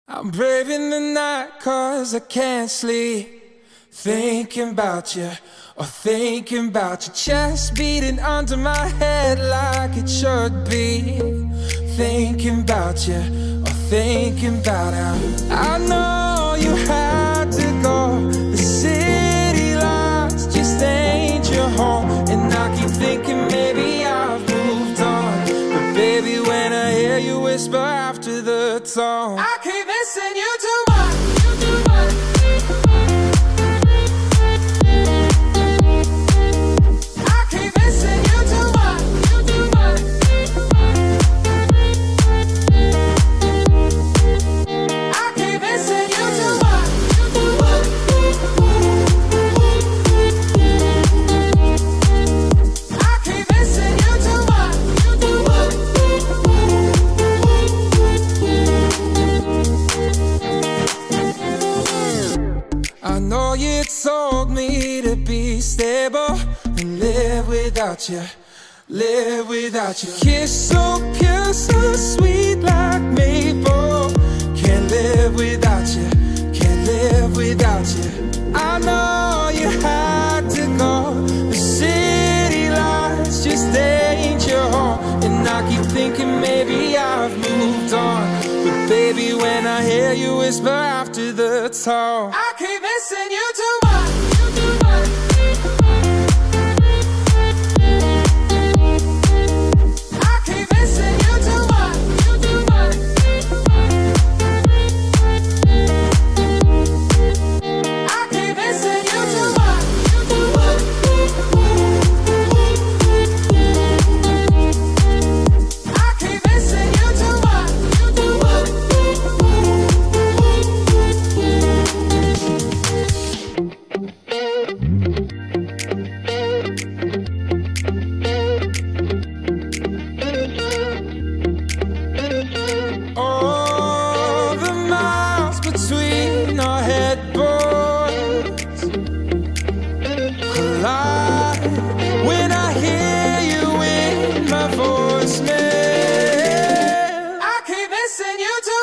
I'm braving the night 'cause I can't sleep, thinking about you, or thinking about your chest beating under my head like it should be. Thinking about you, or thinking about how I know you had to go. The city lights just ain't your home, and I keep thinking maybe I've moved on. But baby, when I hear you whisper after the tone, I keep missing you too much. I keep missing you too much. I keep missing you too much. I keep missing you too much. I know you told me to be stable and live without you, live without you. Kiss so pure, so sweet like maple. Can't live without you, can't live without you. I know you had to go. The city lights just ain't your home, and I keep thinking maybe I've moved on. But baby, when I hear you whisper after the tone, I keep missing you too much. I keep missing you too much. I keep missing you too much. I keep missing you too much. All the miles between our headboards collide when I hear you in my voicemail. I keep missing you too.